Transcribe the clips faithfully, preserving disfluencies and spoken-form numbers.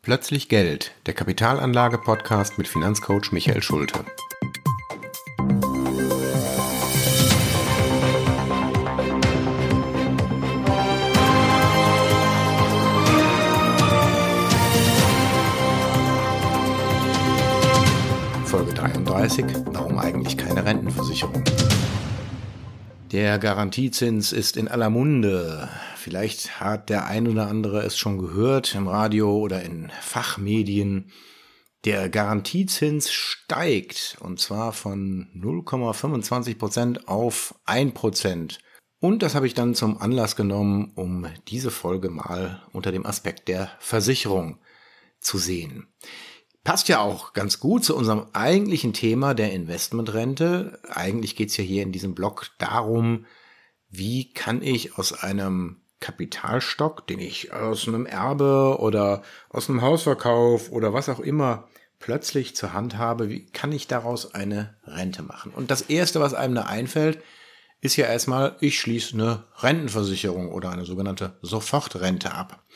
Plötzlich Geld, der Kapitalanlage-Podcast mit Finanzcoach Michael Schulte. Folge dreiunddreißig, warum eigentlich keine Rentenversicherung? Der Garantiezins ist in aller Munde. Vielleicht hat der ein oder andere es schon gehört im Radio oder in Fachmedien. Der Garantiezins steigt und zwar von null Komma fünfundzwanzig Prozent auf ein Prozent. Und das habe ich dann zum Anlass genommen, um diese Folge mal unter dem Aspekt der Versicherung zu sehen. Passt ja auch ganz gut zu unserem eigentlichen Thema der Investmentrente. Eigentlich geht es ja hier in diesem Blog darum, wie kann ich aus einem Kapitalstock, den ich aus einem Erbe oder aus einem Hausverkauf oder was auch immer plötzlich zur Hand habe, wie kann ich daraus eine Rente machen? Und das Erste, was einem da einfällt, ist ja erstmal, ich schließe eine Rentenversicherung oder eine sogenannte Sofortrente ab.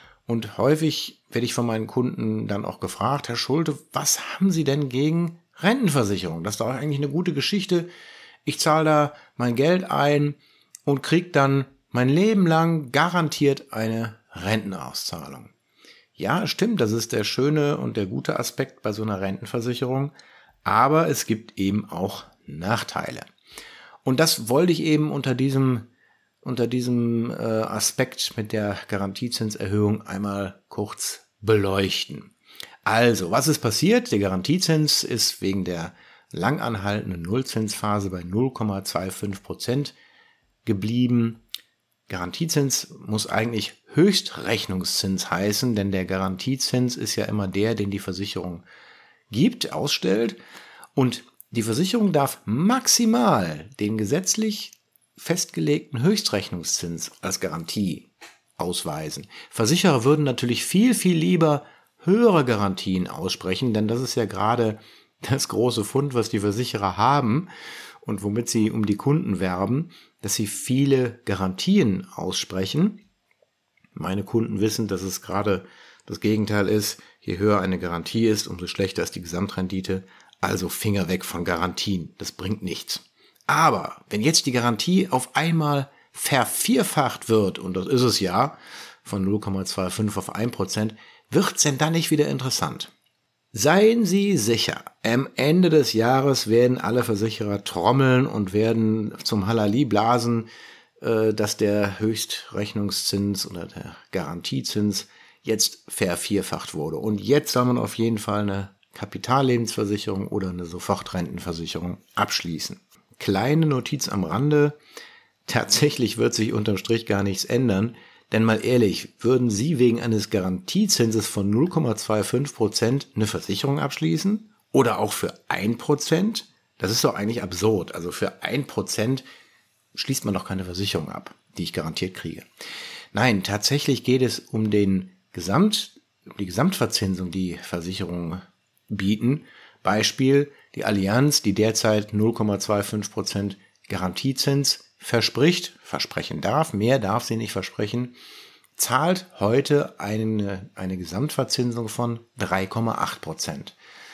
Und häufig werde ich von meinen Kunden dann auch gefragt, Herr Schulte, was haben Sie denn gegen Rentenversicherung? Das ist doch eigentlich eine gute Geschichte. Ich zahle da mein Geld ein und kriege dann mein Leben lang garantiert eine Rentenauszahlung. Ja, stimmt, das ist der schöne und der gute Aspekt bei so einer Rentenversicherung. Aber es gibt eben auch Nachteile. Und das wollte ich eben unter diesem unter diesem äh, Aspekt mit der Garantiezinserhöhung einmal kurz beleuchten. Also, was ist passiert? Der Garantiezins ist wegen der langanhaltenden Nullzinsphase bei null Komma fünfundzwanzig Prozent geblieben. Garantiezins muss eigentlich Höchstrechnungszins heißen, denn der Garantiezins ist ja immer der, den die Versicherung gibt, ausstellt. Und die Versicherung darf maximal den gesetzlich festgelegten Höchstrechnungszins als Garantie ausweisen. Versicherer würden natürlich viel, viel lieber höhere Garantien aussprechen, denn das ist ja gerade das große Fund, was die Versicherer haben und womit sie um die Kunden werben, dass sie viele Garantien aussprechen. Meine Kunden wissen, dass es gerade das Gegenteil ist. Je höher eine Garantie ist, umso schlechter ist die Gesamtrendite. Also Finger weg von Garantien. Das bringt nichts. Aber wenn jetzt die Garantie auf einmal vervierfacht wird, und das ist es ja, von null Komma fünfundzwanzig auf ein Prozent, wird's denn dann nicht wieder interessant? Seien Sie sicher, am Ende des Jahres werden alle Versicherer trommeln und werden zum Halali blasen, dass der Höchstrechnungszins oder der Garantiezins jetzt vervierfacht wurde. Und jetzt soll man auf jeden Fall eine Kapitallebensversicherung oder eine Sofortrentenversicherung abschließen. Kleine Notiz am Rande, tatsächlich wird sich unterm Strich gar nichts ändern, denn mal ehrlich, würden Sie wegen eines Garantiezinses von null Komma fünfundzwanzig Prozent eine Versicherung abschließen? Oder auch für ein Prozent? Das ist doch eigentlich absurd. Also für ein Prozent schließt man doch keine Versicherung ab, die ich garantiert kriege. Nein, tatsächlich geht es um den Gesamt, um die Gesamtverzinsung, die Versicherungen bieten. Beispiel, die Allianz, die derzeit null Komma fünfundzwanzig Prozent Garantiezins verspricht, versprechen darf, mehr darf sie nicht versprechen, zahlt heute eine, eine Gesamtverzinsung von drei Komma acht Prozent.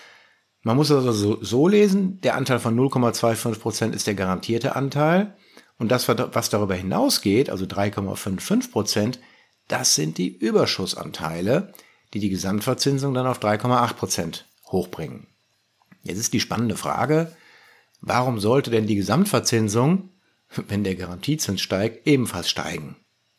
Man muss also so, so lesen, der Anteil von null Komma fünfundzwanzig Prozent ist der garantierte Anteil und das, was darüber hinausgeht, also drei Komma fünfundfünfzig Prozent, das sind die Überschussanteile, die die Gesamtverzinsung dann auf drei Komma acht Prozent hochbringen. Jetzt ist die spannende Frage, warum sollte denn die Gesamtverzinsung, wenn der Garantiezins steigt, ebenfalls steigen?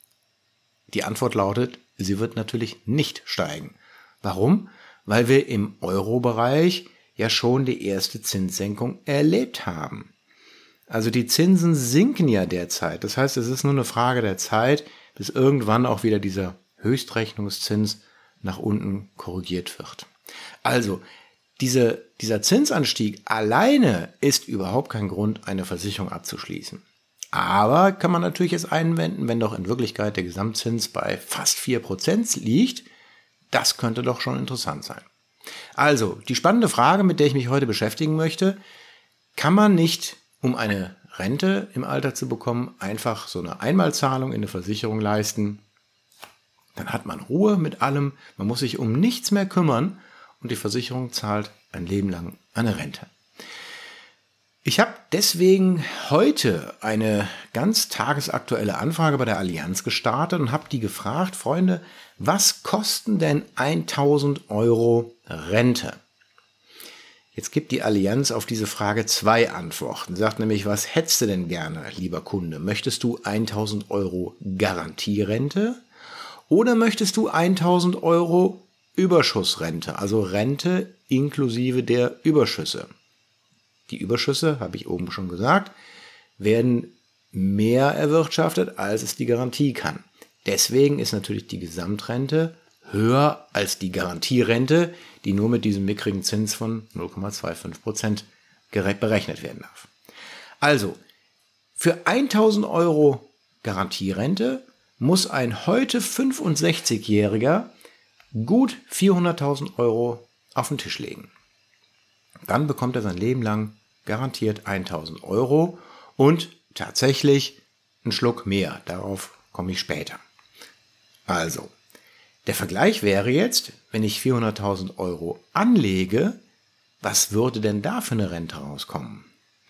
Die Antwort lautet, sie wird natürlich nicht steigen. Warum? Weil wir im Euro-Bereich ja schon die erste Zinssenkung erlebt haben. Also die Zinsen sinken ja derzeit. Das heißt, es ist nur eine Frage der Zeit, bis irgendwann auch wieder dieser Höchstrechnungszins nach unten korrigiert wird. Also, Diese, dieser Zinsanstieg alleine ist überhaupt kein Grund, eine Versicherung abzuschließen. Aber kann man natürlich jetzt einwenden, wenn doch in Wirklichkeit der Gesamtzins bei fast vier Prozent liegt, das könnte doch schon interessant sein. Also, die spannende Frage, mit der ich mich heute beschäftigen möchte, kann man nicht, um eine Rente im Alter zu bekommen, einfach so eine Einmalzahlung in eine Versicherung leisten Dann hat man Ruhe mit allem, man muss sich um nichts mehr kümmern und die Versicherung zahlt ein Leben lang eine Rente. Ich habe deswegen heute eine ganz tagesaktuelle Anfrage bei der Allianz gestartet und habe die gefragt, Freunde, was kosten denn tausend Euro Rente? Jetzt gibt die Allianz auf diese Frage zwei Antworten. Sagt nämlich, was hättest du denn gerne, lieber Kunde? Möchtest du tausend Euro Garantierente oder möchtest du tausend Euro Überschussrente, also Rente inklusive der Überschüsse? Die Überschüsse, habe ich oben schon gesagt, werden mehr erwirtschaftet, als es die Garantie kann. Deswegen ist natürlich die Gesamtrente höher als die Garantierente, die nur mit diesem mickrigen Zins von null Komma fünfundzwanzig Prozent berechnet werden darf. Also, für tausend Euro Garantierente muss ein heute fünfundsechzigjähriger gut vierhunderttausend Euro auf den Tisch legen. Dann bekommt er sein Leben lang garantiert tausend Euro und tatsächlich einen Schluck mehr. Darauf komme ich später. Also, der Vergleich wäre jetzt, wenn ich vierhunderttausend Euro anlege, was würde denn da für eine Rente rauskommen?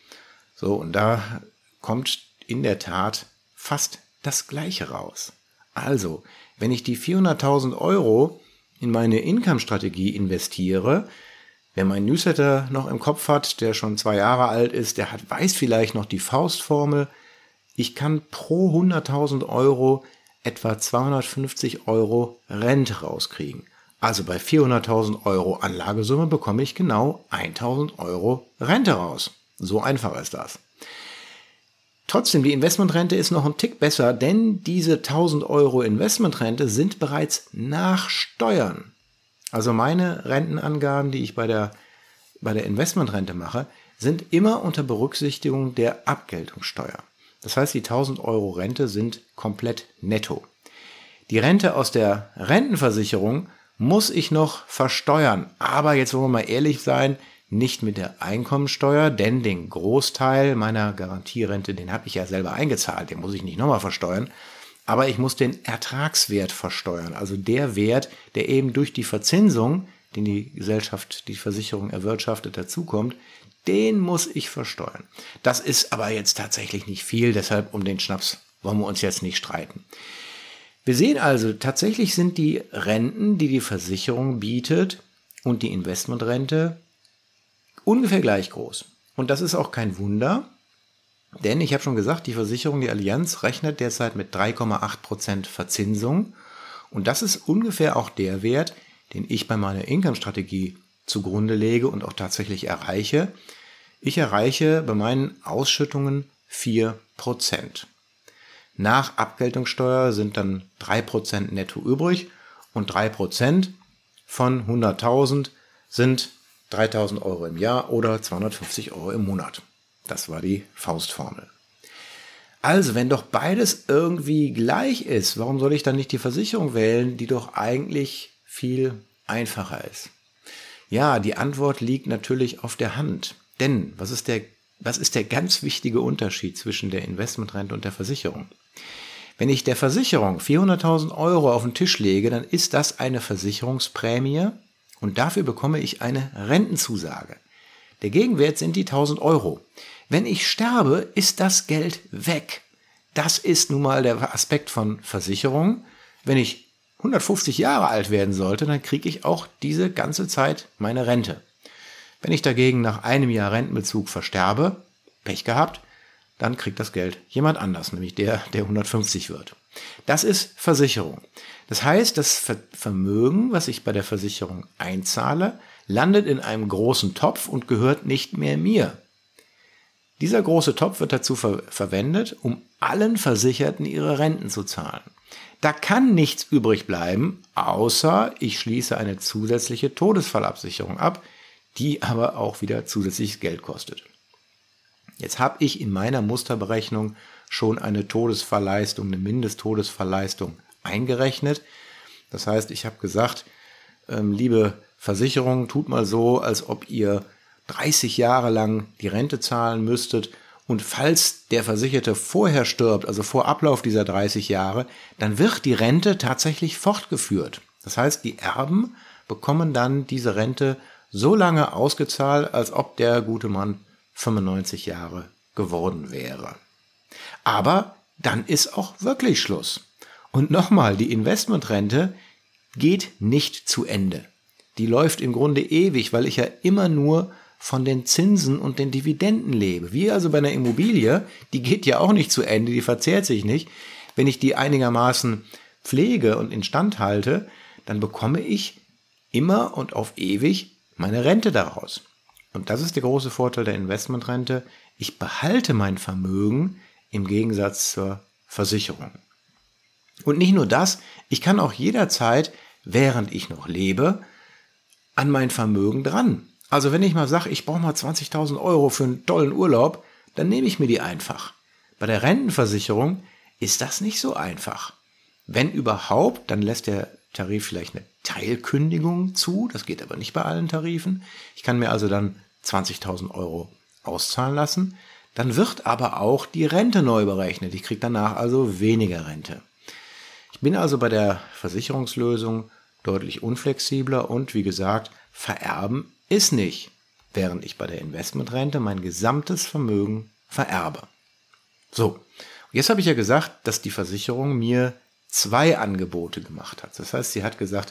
So, und da kommt in der Tat fast das Gleiche raus. Also, wenn ich die vierhunderttausend Euro in meine Income-Strategie investiere, wer meinen Newsletter noch im Kopf hat, der schon zwei Jahre alt ist, der hat, weiß vielleicht noch die Faustformel. Ich kann pro hunderttausend Euro etwa zweihundertfünfzig Euro Rente rauskriegen. Also bei vierhunderttausend Euro Anlagesumme bekomme ich genau tausend Euro Rente raus. So einfach ist das. Trotzdem, die Investmentrente ist noch ein Tick besser, denn diese tausend Euro Investmentrente sind bereits nach Steuern. Also meine Rentenangaben, die ich bei der, bei der Investmentrente mache, sind immer unter Berücksichtigung der Abgeltungssteuer. Das heißt, die tausend Euro Rente sind komplett netto. Die Rente aus der Rentenversicherung muss ich noch versteuern. Aber jetzt wollen wir mal ehrlich sein, nicht mit der Einkommensteuer, denn den Großteil meiner Garantierente, den habe ich ja selber eingezahlt, den muss ich nicht nochmal versteuern. Aber ich muss den Ertragswert versteuern, also der Wert, der eben durch die Verzinsung, den die Gesellschaft, die Versicherung erwirtschaftet, dazukommt, den muss ich versteuern. Das ist aber jetzt tatsächlich nicht viel, deshalb um den Schnaps wollen wir uns jetzt nicht streiten. Wir sehen also, tatsächlich sind die Renten, die die Versicherung bietet und die Investmentrente ungefähr gleich groß. Und das ist auch kein Wunder. Denn ich habe schon gesagt, die Versicherung, die Allianz, rechnet derzeit mit drei Komma acht Prozent Verzinsung. Und das ist ungefähr auch der Wert, den ich bei meiner Income-Strategie zugrunde lege und auch tatsächlich erreiche. Ich erreiche bei meinen Ausschüttungen vier Prozent. Nach Abgeltungssteuer sind dann drei Prozent netto übrig und drei Prozent von hunderttausend sind dreitausend Euro im Jahr oder zweihundertfünfzig Euro im Monat. Das war die Faustformel. Also, wenn doch beides irgendwie gleich ist, warum soll ich dann nicht die Versicherung wählen, die doch eigentlich viel einfacher ist? Ja, die Antwort liegt natürlich auf der Hand. Denn was ist der, was ist der ganz wichtige Unterschied zwischen der Investmentrente und der Versicherung? Wenn ich der Versicherung vierhunderttausend Euro auf den Tisch lege, dann ist das eine Versicherungsprämie und dafür bekomme ich eine Rentenzusage. Der Gegenwert sind die tausend Euro. Wenn ich sterbe, ist das Geld weg. Das ist nun mal der Aspekt von Versicherung. Wenn ich hundertfünfzig Jahre alt werden sollte, dann kriege ich auch diese ganze Zeit meine Rente. Wenn ich dagegen nach einem Jahr Rentenbezug versterbe, Pech gehabt, dann kriegt das Geld jemand anders, nämlich der, der hundertfünfzig wird. Das ist Versicherung. Das heißt, das Vermögen, was ich bei der Versicherung einzahle, landet in einem großen Topf und gehört nicht mehr mir. Dieser große Topf wird dazu ver- verwendet, um allen Versicherten ihre Renten zu zahlen. Da kann nichts übrig bleiben, außer ich schließe eine zusätzliche Todesfallabsicherung ab, die aber auch wieder zusätzliches Geld kostet. Jetzt habe ich in meiner Musterberechnung schon eine Todesfallleistung, eine Mindesttodesfallleistung eingerechnet. Das heißt, ich habe gesagt, ähm, liebe Versicherung, tut mal so, als ob ihr dreißig Jahre lang die Rente zahlen müsstet Und falls der Versicherte vorher stirbt, also vor Ablauf dieser dreißig Jahre, dann wird die Rente tatsächlich fortgeführt. Das heißt, die Erben bekommen dann diese Rente so lange ausgezahlt, als ob der gute Mann fünfundneunzig Jahre geworden wäre. Aber dann ist auch wirklich Schluss. Und nochmal, die Investmentrente geht nicht zu Ende. Die läuft im Grunde ewig, weil ich ja immer nur von den Zinsen und den Dividenden lebe. Wie also bei einer Immobilie, die geht ja auch nicht zu Ende, die verzehrt sich nicht. Wenn ich die einigermaßen pflege und instand halte, dann bekomme ich immer und auf ewig meine Rente daraus. Und das ist der große Vorteil der Investmentrente. Ich behalte mein Vermögen im Gegensatz zur Versicherung. Und nicht nur das, ich kann auch jederzeit, während ich noch lebe, an mein Vermögen dran. Also wenn ich mal sage, ich brauche mal zwanzigtausend Euro für einen tollen Urlaub, dann nehme ich mir die einfach. Bei der Rentenversicherung ist das nicht so einfach. Wenn überhaupt, dann lässt der Tarif vielleicht eine Teilkündigung zu. Das geht aber nicht bei allen Tarifen. Ich kann mir also dann zwanzigtausend Euro auszahlen lassen. Dann wird aber auch die Rente neu berechnet. Ich kriege danach also weniger Rente. Ich bin also bei der Versicherungslösung deutlich unflexibler und wie gesagt, vererben ist nicht, während ich bei der Investmentrente mein gesamtes Vermögen vererbe. So, jetzt habe ich ja gesagt, dass die Versicherung mir zwei Angebote gemacht hat. Das heißt, sie hat gesagt,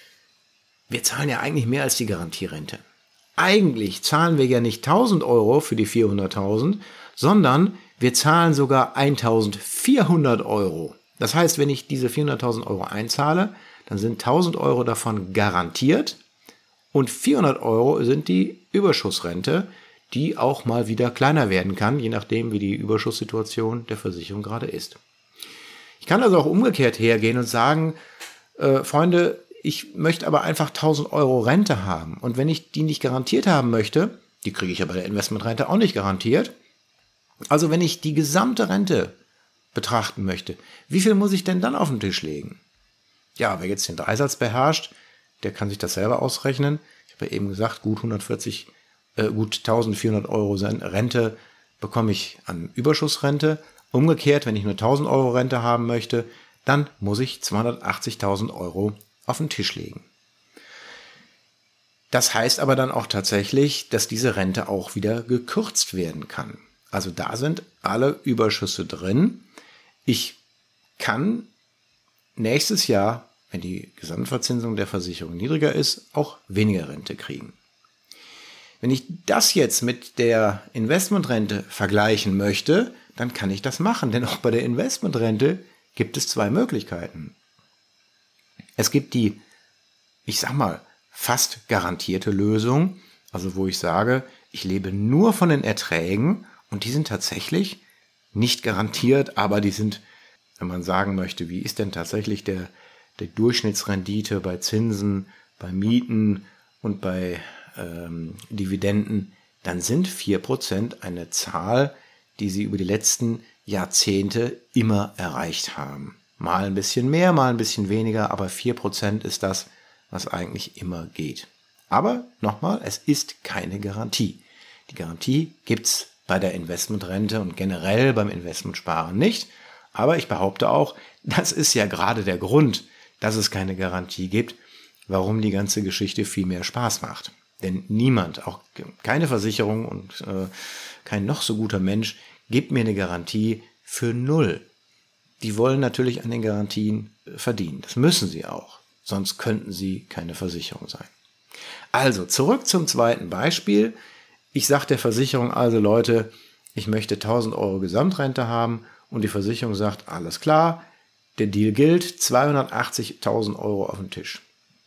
wir zahlen ja eigentlich mehr als die Garantierente. Eigentlich zahlen wir ja nicht tausend Euro für die vierhunderttausend, sondern wir zahlen sogar eintausendvierhundert Euro. Das heißt, wenn ich diese vierhunderttausend Euro einzahle, dann sind tausend Euro davon garantiert und vierhundert Euro sind die Überschussrente, die auch mal wieder kleiner werden kann, je nachdem, wie die Überschusssituation der Versicherung gerade ist. Ich kann also auch umgekehrt hergehen und sagen, äh, Freunde, ich möchte aber einfach tausend Euro Rente haben. Und wenn ich die nicht garantiert haben möchte, die kriege ich ja bei der Investmentrente auch nicht garantiert. Also wenn ich die gesamte Rente betrachten möchte, wie viel muss ich denn dann auf den Tisch legen? Ja, wer jetzt den Dreisatz beherrscht, der kann sich das selber ausrechnen. Ich habe ja eben gesagt, gut hundertvierzig, äh, gut eintausendvierhundert Euro Rente bekomme ich an Überschussrente. Umgekehrt, wenn ich nur tausend Euro Rente haben möchte, dann muss ich zweihundertachtzigtausend Euro auf den Tisch legen. Das heißt aber dann auch tatsächlich, dass diese Rente auch wieder gekürzt werden kann. Also da sind alle Überschüsse drin. Ich kann nächstes Jahr, wenn die Gesamtverzinsung der Versicherung niedriger ist, auch weniger Rente kriegen. Wenn ich das jetzt mit der Investmentrente vergleichen möchte, dann kann ich das machen, denn auch bei der Investmentrente gibt es zwei Möglichkeiten. Es gibt die, ich sag mal, fast garantierte Lösung, also wo ich sage, ich lebe nur von den Erträgen und die sind tatsächlich nicht garantiert, aber die sind, wenn man sagen möchte, wie ist denn tatsächlich der, der Durchschnittsrendite bei Zinsen, bei Mieten und bei ähm, Dividenden, dann sind vier Prozent eine Zahl, die sie über die letzten Jahrzehnte immer erreicht haben. Mal ein bisschen mehr, mal ein bisschen weniger, aber vier Prozent ist das, was eigentlich immer geht. Aber nochmal, es ist keine Garantie. Die Garantie gibt's bei der Investmentrente und generell beim Investmentsparen nicht. Aber ich behaupte auch, das ist ja gerade der Grund, dass es keine Garantie gibt, warum die ganze Geschichte viel mehr Spaß macht. Denn niemand, auch keine Versicherung und äh, kein noch so guter Mensch, gibt mir eine Garantie für null. Die wollen natürlich an den Garantien verdienen. Das müssen sie auch. Sonst könnten sie keine Versicherung sein. Also zurück zum zweiten Beispiel. Ich sage der Versicherung also, Leute, ich möchte tausend Euro Gesamtrente haben und die Versicherung sagt, alles klar, der Deal gilt, zweihundertachtzigtausend Euro auf den Tisch.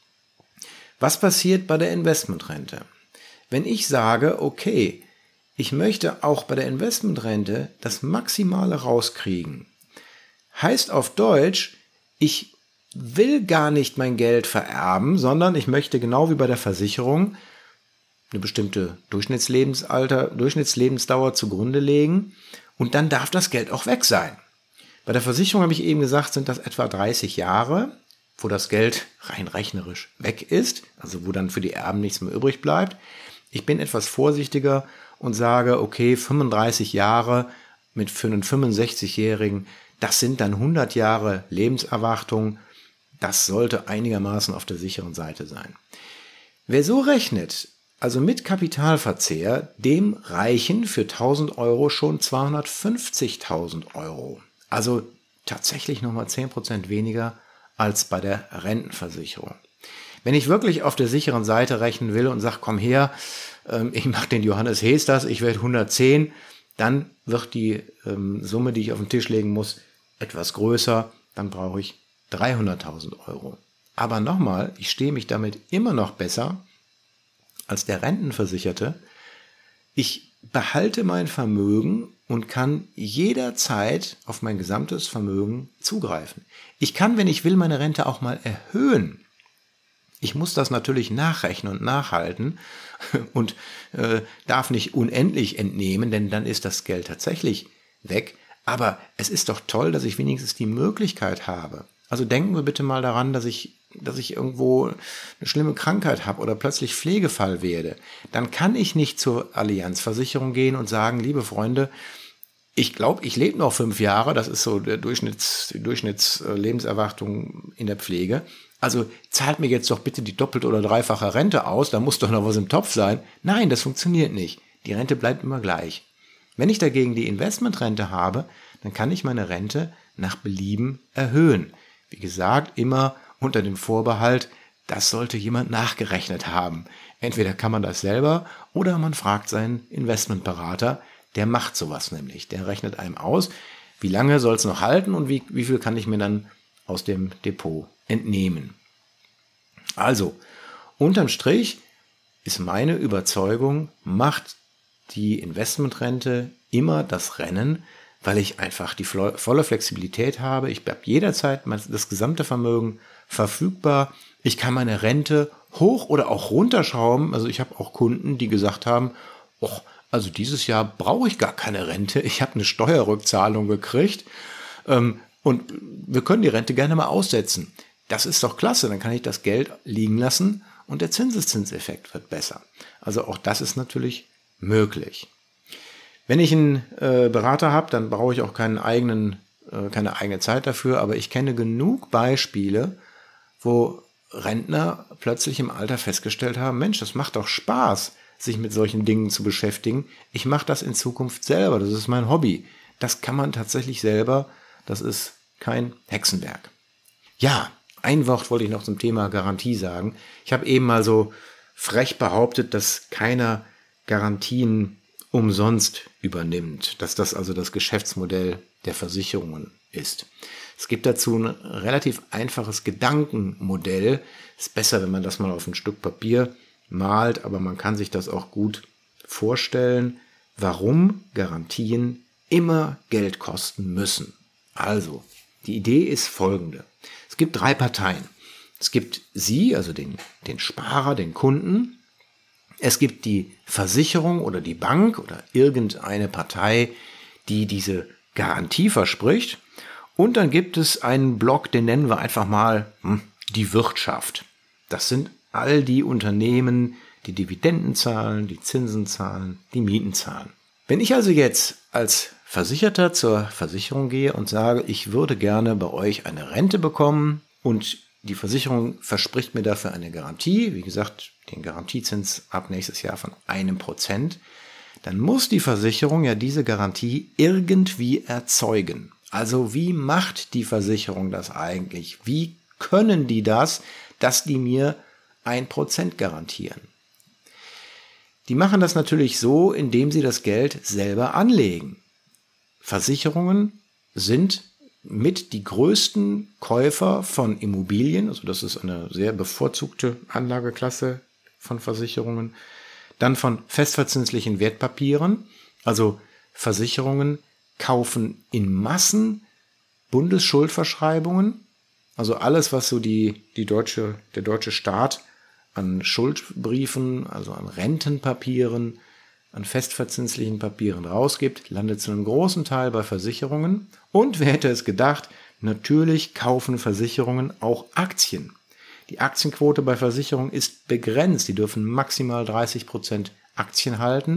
Was passiert bei der Investmentrente? Wenn ich sage, okay, ich möchte auch bei der Investmentrente das Maximale rauskriegen, heißt auf Deutsch, ich will gar nicht mein Geld vererben, sondern ich möchte genau wie bei der Versicherung eine bestimmte Durchschnittslebenshalter, Durchschnittslebensdauer zugrunde legen und dann darf das Geld auch weg sein. Bei der Versicherung habe ich eben gesagt, sind das etwa dreißig Jahre, wo das Geld rein rechnerisch weg ist, also wo dann für die Erben nichts mehr übrig bleibt. Ich bin etwas vorsichtiger und sage, okay, fünfunddreißig Jahre mit für einen fünfundsechzigjährigen, das sind dann hundert Jahre Lebenserwartung. Das sollte einigermaßen auf der sicheren Seite sein. Wer so rechnet, also mit Kapitalverzehr, dem reichen für tausend Euro schon zweihundertfünfzigtausend Euro. Also tatsächlich nochmal zehn Prozent weniger als bei der Rentenversicherung. Wenn ich wirklich auf der sicheren Seite rechnen will und sage, komm her, ich mache den Johannes Hesters, ich werde hundertzehn, dann wird die Summe, die ich auf den Tisch legen muss, etwas größer. Dann brauche ich dreihunderttausend Euro. Aber nochmal, ich stehe mich damit immer noch besser als der Rentenversicherte. Ich behalte mein Vermögen und kann jederzeit auf mein gesamtes Vermögen zugreifen. Ich kann, wenn ich will, meine Rente auch mal erhöhen. Ich muss das natürlich nachrechnen und nachhalten und äh, darf nicht unendlich entnehmen, denn dann ist das Geld tatsächlich weg. Aber es ist doch toll, dass ich wenigstens die Möglichkeit habe. Also denken wir bitte mal daran, dass ich, dass ich irgendwo eine schlimme Krankheit habe oder plötzlich Pflegefall werde. Dann kann ich nicht zur Allianzversicherung gehen und sagen, liebe Freunde, ich glaube, ich lebe noch fünf Jahre, das ist so der Durchschnitts, die Durchschnittslebenserwartung in der Pflege. Also zahlt mir jetzt doch bitte die doppelte oder dreifache Rente aus, da muss doch noch was im Topf sein. Nein, das funktioniert nicht. Die Rente bleibt immer gleich. Wenn ich dagegen die Investmentrente habe, dann kann ich meine Rente nach Belieben erhöhen. Wie gesagt, immer unter dem Vorbehalt, das sollte jemand nachgerechnet haben. Entweder kann man das selber oder man fragt seinen Investmentberater, der macht sowas nämlich. Der rechnet einem aus, wie lange soll es noch halten und wie, wie viel kann ich mir dann aus dem Depot entnehmen. Also, unterm Strich ist meine Überzeugung, macht die Investmentrente immer das Rennen, weil ich einfach die volle Flexibilität habe. Ich habe jederzeit das gesamte Vermögen verfügbar. Ich kann meine Rente hoch oder auch runterschrauben. Also ich habe auch Kunden, die gesagt haben, och, also dieses Jahr brauche ich gar keine Rente. Ich habe eine Steuerrückzahlung gekriegt ähm, und wir können die Rente gerne mal aussetzen. Das ist doch klasse, dann kann ich das Geld liegen lassen und der Zinseszinseffekt wird besser. Also auch das ist natürlich möglich. Wenn ich einen äh, Berater habe, dann brauche ich auch keinen eigenen, äh, keine eigene Zeit dafür, aber ich kenne genug Beispiele, wo Rentner plötzlich im Alter festgestellt haben, Mensch, das macht doch Spaß, sich mit solchen Dingen zu beschäftigen. Ich mache das in Zukunft selber, das ist mein Hobby. Das kann man tatsächlich selber, das ist kein Hexenwerk. Ja, ein Wort wollte ich noch zum Thema Garantie sagen. Ich habe eben mal so frech behauptet, dass keiner Garantien umsonst übernimmt, dass das also das Geschäftsmodell der Versicherungen ist. Es gibt dazu ein relativ einfaches Gedankenmodell. Ist besser, wenn man das mal auf ein Stück Papier malt, aber man kann sich das auch gut vorstellen, warum Garantien immer Geld kosten müssen. Also, die Idee ist folgende. Es gibt drei Parteien. Es gibt Sie, also den, den Sparer, den Kunden. Es gibt die Versicherung oder die Bank oder irgendeine Partei, die diese Garantie verspricht. Und dann gibt es einen Block, den nennen wir einfach mal hm, die Wirtschaft. Das sind all die Unternehmen, die Dividenden zahlen, die Zinsen zahlen, die Mieten zahlen. Wenn ich also jetzt als Versicherter zur Versicherung gehe und sage, ich würde gerne bei euch eine Rente bekommen und die Versicherung verspricht mir dafür eine Garantie, wie gesagt, den Garantiezins ab nächstes Jahr von einem Prozent, dann muss die Versicherung ja diese Garantie irgendwie erzeugen. Also wie macht die Versicherung das eigentlich? Wie können die das, dass die mir ein Prozent garantieren? Die machen das natürlich so, indem sie das Geld selber anlegen. Versicherungen sind mit die größten Käufer von Immobilien, also das ist eine sehr bevorzugte Anlageklasse von Versicherungen, dann von festverzinslichen Wertpapieren, also Versicherungen kaufen in Massen Bundesschuldverschreibungen, also alles, was so die, die deutsche, der deutsche Staat an Schuldbriefen, also an Rentenpapieren, an festverzinslichen Papieren rausgibt, landet zu einem großen Teil bei Versicherungen. Und wer hätte es gedacht, natürlich kaufen Versicherungen auch Aktien. Die Aktienquote bei Versicherungen ist begrenzt. Die dürfen maximal dreißig Prozent Aktien halten.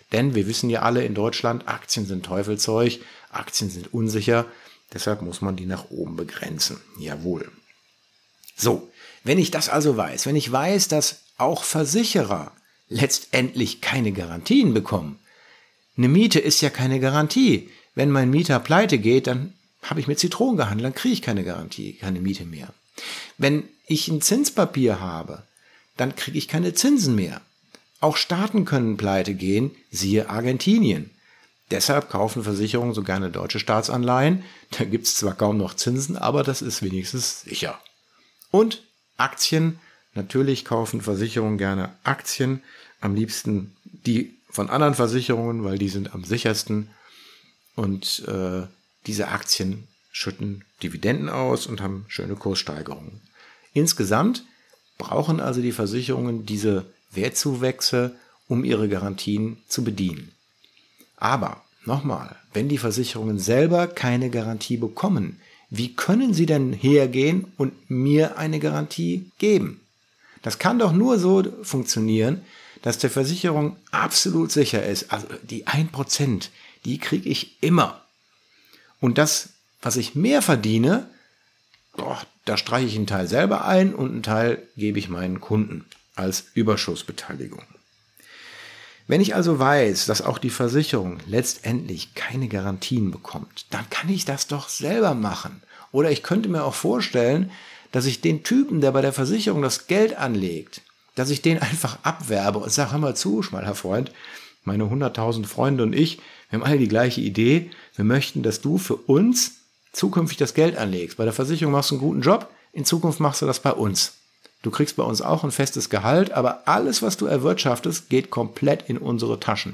Denn wir wissen ja alle in Deutschland, Aktien sind Teufelzeug, Aktien sind unsicher, deshalb muss man die nach oben begrenzen. Jawohl. So, wenn ich das also weiß, wenn ich weiß, dass auch Versicherer letztendlich keine Garantien bekommen. Eine Miete ist ja keine Garantie. Wenn mein Mieter pleite geht, dann habe ich mit Zitronen gehandelt, dann kriege ich keine Garantie, keine Miete mehr. Wenn ich ein Zinspapier habe, dann kriege ich keine Zinsen mehr. Auch Staaten können pleite gehen, siehe Argentinien. Deshalb kaufen Versicherungen so gerne deutsche Staatsanleihen. Da gibt es zwar kaum noch Zinsen, aber das ist wenigstens sicher. Und Aktien, natürlich kaufen Versicherungen gerne Aktien, am liebsten die von anderen Versicherungen, weil die sind am sichersten. Und äh, diese Aktien schütten Dividenden aus und haben schöne Kurssteigerungen. Insgesamt brauchen also die Versicherungen diese Wertzuwächse, um ihre Garantien zu bedienen. Aber nochmal, wenn die Versicherungen selber keine Garantie bekommen, wie können sie denn hergehen und mir eine Garantie geben? Das kann doch nur so funktionieren, dass der Versicherung absolut sicher ist, also die ein Prozent, die kriege ich immer. Und das, was ich mehr verdiene, oh, da streiche ich einen Teil selber ein und einen Teil gebe ich meinen Kunden als Überschussbeteiligung. Wenn ich also weiß, dass auch die Versicherung letztendlich keine Garantien bekommt, dann kann ich das doch selber machen. Oder ich könnte mir auch vorstellen, dass ich den Typen, der bei der Versicherung das Geld anlegt, dass ich den einfach abwerbe und sage, hör mal zu, schmaler Freund, meine hunderttausend Freunde und ich, wir haben alle die gleiche Idee, wir möchten, dass du für uns zukünftig das Geld anlegst. Bei der Versicherung machst du einen guten Job, in Zukunft machst du das bei uns. Du kriegst bei uns auch ein festes Gehalt, aber alles, was du erwirtschaftest, geht komplett in unsere Taschen.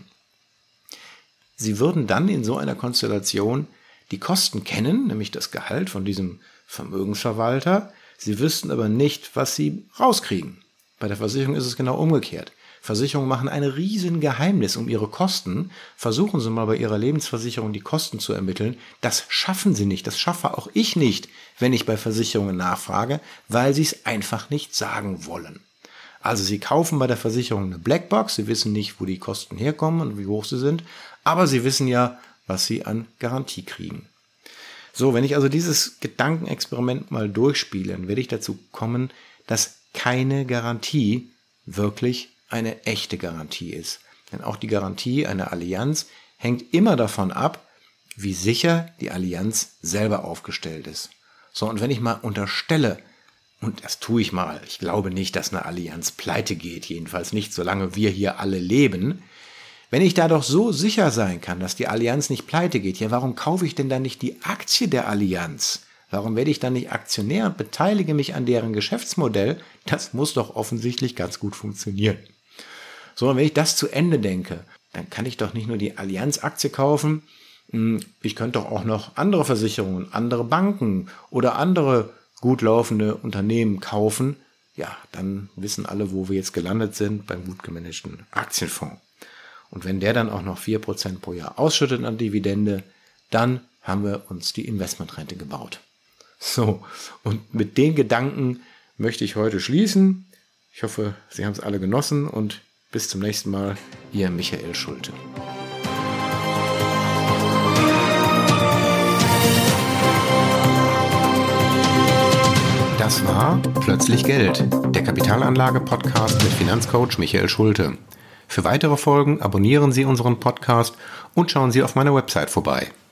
Sie würden dann in so einer Konstellation die Kosten kennen, nämlich das Gehalt von diesem Vermögensverwalter. Sie wüssten aber nicht, was sie rauskriegen. Bei der Versicherung ist es genau umgekehrt. Versicherungen machen ein riesen Geheimnis um ihre Kosten. Versuchen Sie mal bei Ihrer Lebensversicherung die Kosten zu ermitteln. Das schaffen Sie nicht. Das schaffe auch ich nicht, wenn ich bei Versicherungen nachfrage, weil sie es einfach nicht sagen wollen. Also Sie kaufen bei der Versicherung eine Blackbox. Sie wissen nicht, wo die Kosten herkommen und wie hoch sie sind. Aber Sie wissen ja, was Sie an Garantie kriegen. So, wenn ich also dieses Gedankenexperiment mal durchspiele, dann werde ich dazu kommen, dass keine Garantie wirklich eine echte Garantie ist. Denn auch die Garantie einer Allianz hängt immer davon ab, wie sicher die Allianz selber aufgestellt ist. So, und wenn ich mal unterstelle, und das tue ich mal, ich glaube nicht, dass eine Allianz pleite geht, jedenfalls nicht, solange wir hier alle leben. Wenn ich da doch so sicher sein kann, dass die Allianz nicht pleite geht, ja, warum kaufe ich denn dann nicht die Aktie der Allianz? Warum werde ich dann nicht Aktionär und beteilige mich an deren Geschäftsmodell? Das muss doch offensichtlich ganz gut funktionieren. So, und wenn ich das zu Ende denke, dann kann ich doch nicht nur die Allianz-Aktie kaufen, ich könnte doch auch noch andere Versicherungen, andere Banken oder andere gut laufende Unternehmen kaufen. Ja, dann wissen alle, wo wir jetzt gelandet sind, beim gut gemanagten Aktienfonds. Und wenn der dann auch noch vier Prozent pro Jahr ausschüttet an Dividende, dann haben wir uns die Investmentrente gebaut. So, und mit den Gedanken möchte ich heute schließen. Ich hoffe, Sie haben es alle genossen und bis zum nächsten Mal, Ihr Michael Schulte. Das war Plötzlich Geld, der Kapitalanlage-Podcast mit Finanzcoach Michael Schulte. Für weitere Folgen abonnieren Sie unseren Podcast und schauen Sie auf meiner Website vorbei.